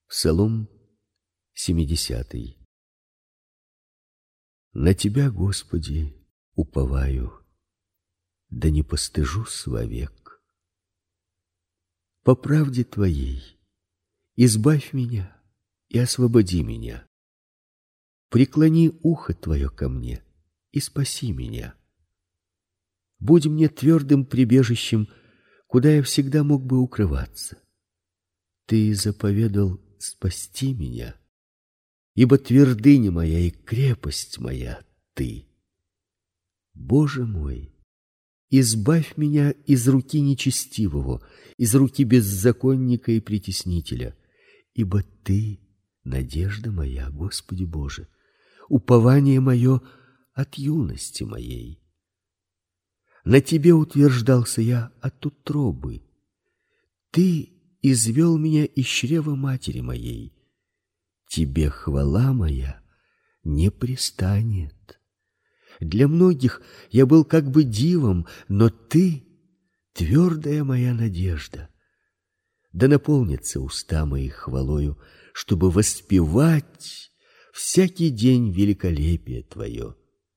Псалом 70. На Тебя, Господи, уповаю, да не постыжусь вовек. По правде Твоей избавь меня и освободи меня. Преклони ухо Твое ко мне и спаси меня. Будь мне твердым прибежищем, куда я всегда мог бы укрываться. Ты заповедал спасти меня, ибо твердыня моя и крепость моя Ты. Боже мой, избавь меня из руки нечестивого, из руки беззаконника и притеснителя, ибо Ты — надежда моя, Господи Боже, упование мое от юности моей. На Тебе утверждался я от утробы. Ты извел меня из чрева матери моей. Тебе хвала моя не пристанет. Для многих я был как бы дивом, но Ты — твердая моя надежда. Да наполнятся уста мои хвалою, чтобы воспевать всякий день великолепие Твое.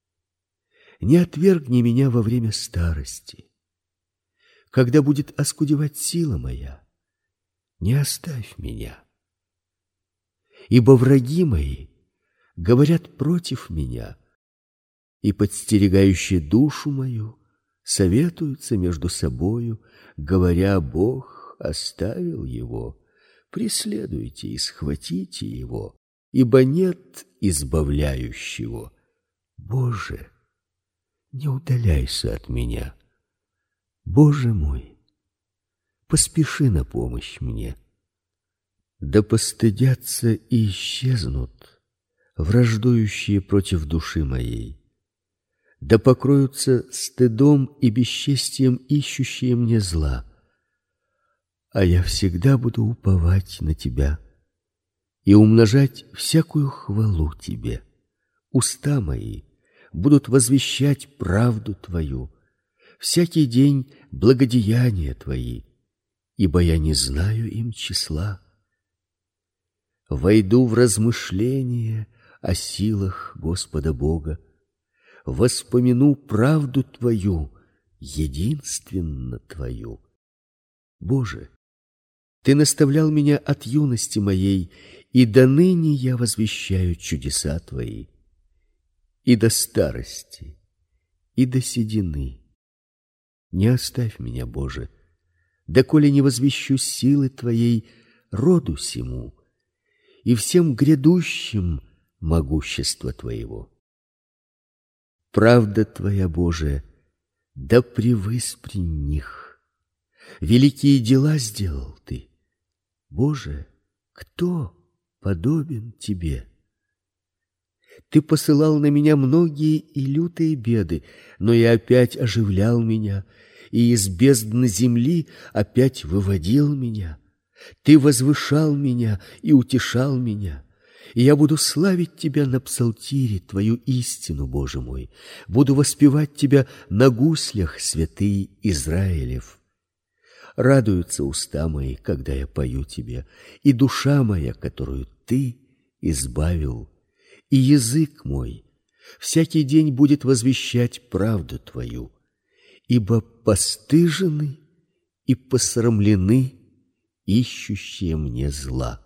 Не отвергни меня во время старости. Когда будет оскудевать сила моя, не оставь меня. Ибо враги мои говорят против меня, и подстерегающие душу мою советуются между собою, говоря: Бог оставил его, преследуйте и схватите его, ибо нет избавляющего. Боже, не удаляйся от меня. Боже мой, поспеши на помощь мне. Да постыдятся и исчезнут враждующие против души моей. Да покроются стыдом и бесчестием ищущие мне зла. А я всегда буду уповать на Тебя и умножать всякую хвалу Тебе. Уста мои будут возвещать правду Твою, всякий день благодеяния Твои, ибо я не знаю им числа. Войду в размышления о силах Господа Бога, воспомяну правду Твою, единственно Твою. Боже, Ты наставлял меня от юности моей, и до ныне я возвещаю чудеса Твои. И до старости, и до седины не оставь меня, Боже, доколе не возвещу силы Твоей роду сему и всем грядущим могущества Твоего. Правда Твоя, Боже, да превыспри них. Великие дела сделал Ты. Боже, кто подобен Тебе? Ты посылал на меня многие и лютые беды, но я опять оживлял меня, и из бездны земли опять выводил меня. Ты возвышал меня и утешал меня, и я буду славить Тебя на псалтире, Твою истину, Боже мой, буду воспевать Тебя на гуслях, святый Израилев. Радуются уста мои, когда я пою Тебе, и душа моя, которую Ты избавил, и язык мой всякий день будет возвещать правду Твою, ибо постыжены и посрамлены ищущие мне зла.